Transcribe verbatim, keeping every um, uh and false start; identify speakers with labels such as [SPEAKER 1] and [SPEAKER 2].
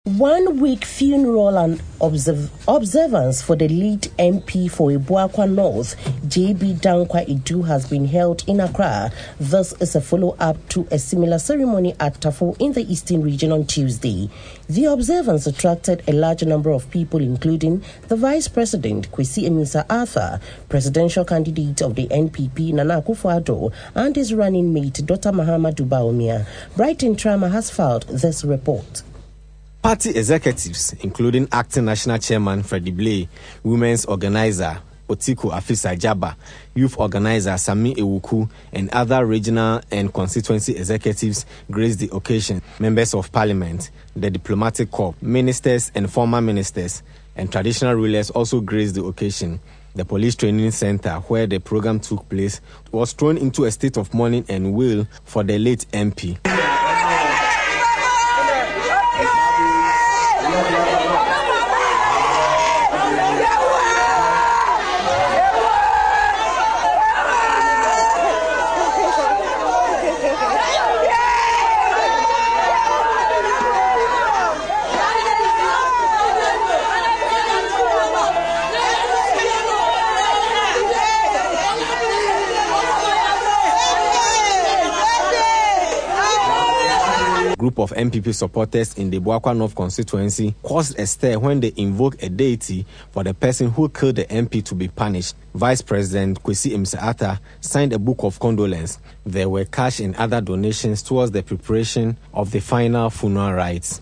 [SPEAKER 1] One-week funeral and observ- observance for the lead M P for Abuakwa North, J B Dankwa Idu, has been held in Accra. This is a follow-up to a similar ceremony at Tafo in the Eastern region on Tuesday. The observance attracted a large number of people, including the Vice President, Kwesi Amissah-Arthur, presidential candidate of the N P P, Nana Akufo-Addo, and his running mate, Doctor Mahamudu Bawumia. Brighton Trama has filed this report.
[SPEAKER 2] Party executives, including Acting National Chairman Freddie Blay, Women's Organizer Otiku Afisa Jaba, Youth Organizer Sami Ewuku, and other regional and constituency executives graced the occasion. Members of Parliament, the Diplomatic Corps, ministers and former ministers, and traditional rulers also graced the occasion. The police training center where the program took place was thrown into a state of mourning and wail for the late M P. Group of M P P supporters in the Abuakwa North constituency caused a stir when they invoked a deity for the person who killed the M P to be punished. Vice President Kwesi Amissah-Arthur signed a book of condolence. There were cash and other donations towards the preparation of the final funeral rites.